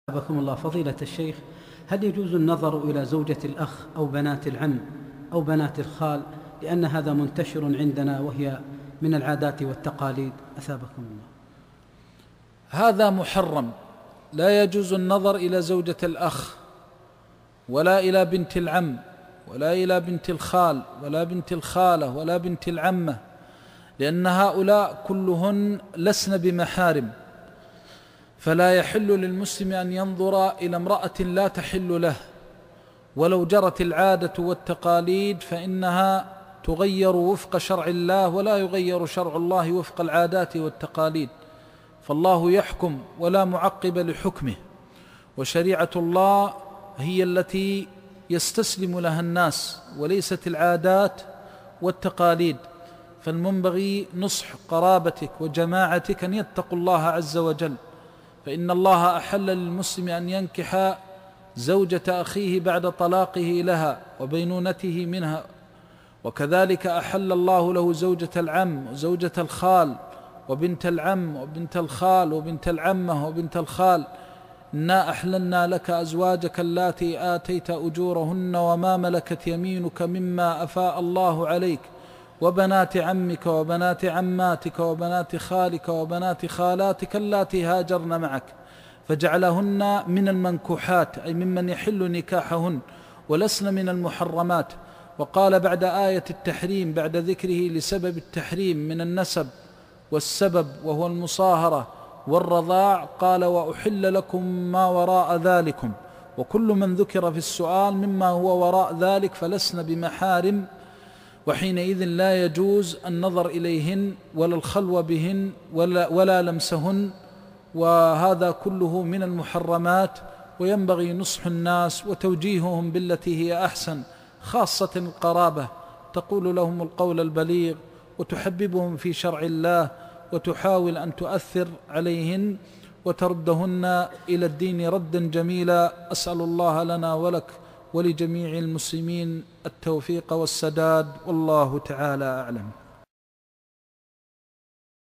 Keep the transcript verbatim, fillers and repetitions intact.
أثابكم الله فضيلة الشيخ، هل يجوز النظر إلى زوجة الأخ أو بنات العم أو بنات الخال، لأن هذا منتشر عندنا وهي من العادات والتقاليد؟ أثابكم الله. هذا محرم، لا يجوز النظر إلى زوجة الأخ ولا إلى بنت العم ولا إلى بنت الخال ولا بنت الخالة ولا بنت العمة، لأن هؤلاء كلهن لسن بمحارم، فلا يحل للمسلم أن ينظر إلى امرأة لا تحل له، ولو جرت العادة والتقاليد فإنها تغير وفق شرع الله، ولا يغير شرع الله وفق العادات والتقاليد، فالله يحكم ولا معقب لحكمه، وشريعة الله هي التي يستسلم لها الناس وليست العادات والتقاليد. فالمنبغي نصح قرابتك وجماعتك أن يتقوا الله عز وجل، فإن الله أحل للمسلم أن ينكح زوجة أخيه بعد طلاقه لها وبينونته منها، وكذلك أحل الله له زوجة العم وزوجة الخال وبنت العم وبنت الخال وبنت العمة وبنت الخال. إنا أحللنا لك أزواجك اللاتي آتيت أجورهن وما ملكت يمينك مما أفاء الله عليك وبنات عمك وبنات عماتك وبنات خالك وبنات خالاتك اللاتي هاجرن معك، فجعلهن من المنكوحات أي ممن يحل نكاحهن، ولسن من المحرمات. وقال بعد آية التحريم بعد ذكره لسبب التحريم من النسب والسبب وهو المصاهرة والرضاع، قال وأحل لكم ما وراء ذلكم، وكل من ذكر في السؤال مما هو وراء ذلك فلسن بمحارم، وحينئذ لا يجوز النظر إليهن ولا الخلوة بهن ولا, ولا لمسهن، وهذا كله من المحرمات. وينبغي نصح الناس وتوجيههم بالتي هي أحسن، خاصة القرابة، تقول لهم القول البليغ وتحببهم في شرع الله، وتحاول أن تؤثر عليهن وتردهن إلى الدين ردا جميلا. أسأل الله لنا ولك ولجميع المسلمين التوفيق والسداد، والله تعالى أعلم.